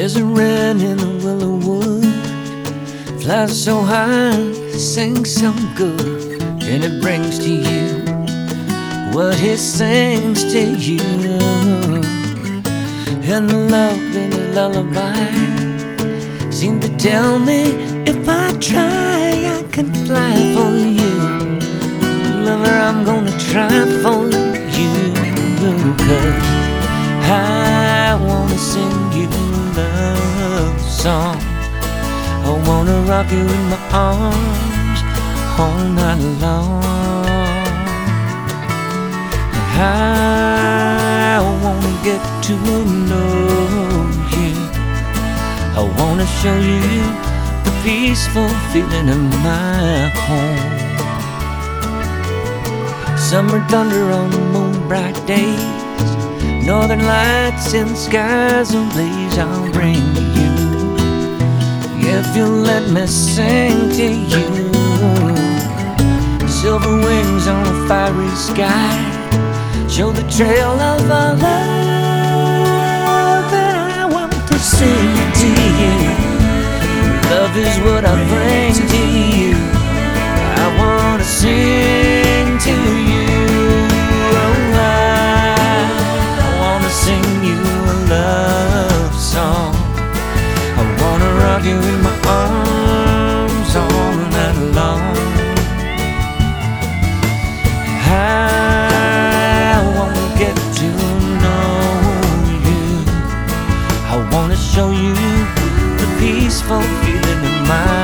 There's a wren in the willow wood, flies so high, sings so good, and it brings to you what he sings to you. And the love in the lullaby seem to tell me if I try, I can fly for you. Lover, I'm gonna try for you, 'cause I wanna sing you a love song. I wanna rock you in my arms all night long. I wanna get to know you. I wanna show you the peaceful feeling in my home. Summer thunder on moon bright days, northern lights in skies ablaze, I'll bring to you. If you'll let me sing to you, silver wings on a fiery sky show the trail of our love that I want to sing to you. Love is what I bring to you. I wanna sing to you. Oh, I wanna sing you a love song. I wanna rock you in my arms all night long. I wanna get to know you. I wanna show you the peaceful feeling in my